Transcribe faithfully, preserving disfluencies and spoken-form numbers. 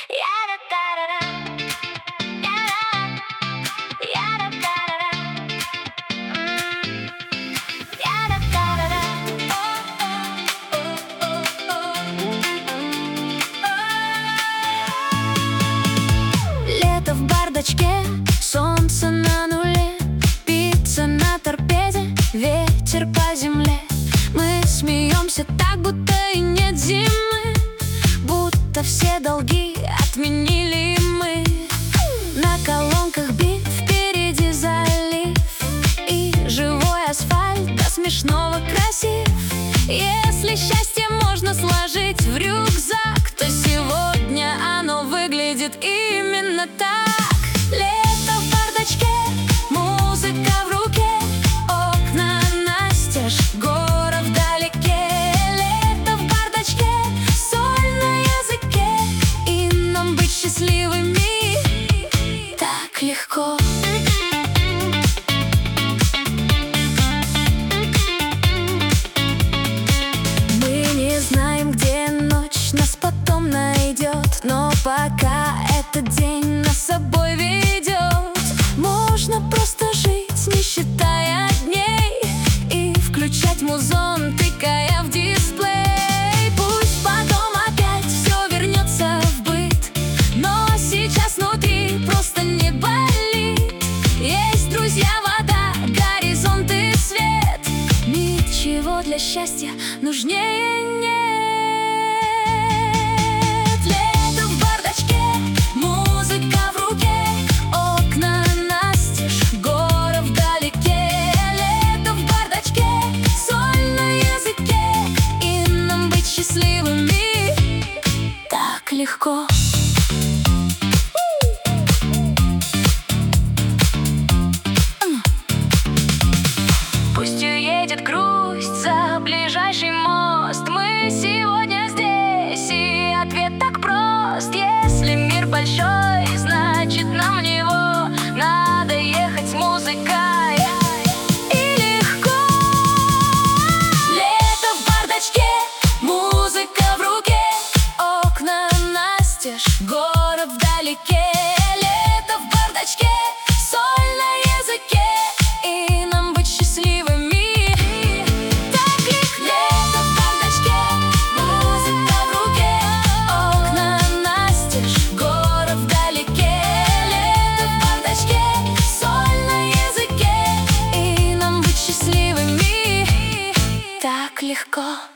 Лето в бардачке, солнце на нуле, пицца на торпеде, ветер по земле. Мы смеемся так, будто и нет зимы, будто все долги отменили мы. На колонках бит, впереди залив, и живой асфальт до смешного красив. Если счастье можно сложить в рюкзак, то сегодня оно выглядит именно так. Лето в бардачке, музыка в руке, окна настежь, город вдалеке. Лето в бардачке, соль на языке, и нам быть счастливыми так легко. Но пока этот день нас с собой ведет, можно просто жить, не считая дней, и включать музон, тыкая в дисплей. Пусть потом опять все вернется в быт, но сейчас внутри просто не болит. Есть друзья, вода, горизонт и свет, ничего для счастья нужнее нет. Легко. Пусть уедет грусть за ближайший мост, мы сегодня здесь, и ответ так прост. Если мир большой, значит нам в него надо ехать с музыкой. И легко. Лето в бардачке, музыка в руке, окна настежь, город вдалеке. Лето в бардачке, соль на языке, и нам быть счастливыми так легко. Лето в бардачке, музыка в руке, окна настежь, город вдалеке. Лето в бардачке, соль на языке, и нам быть счастливыми так легко.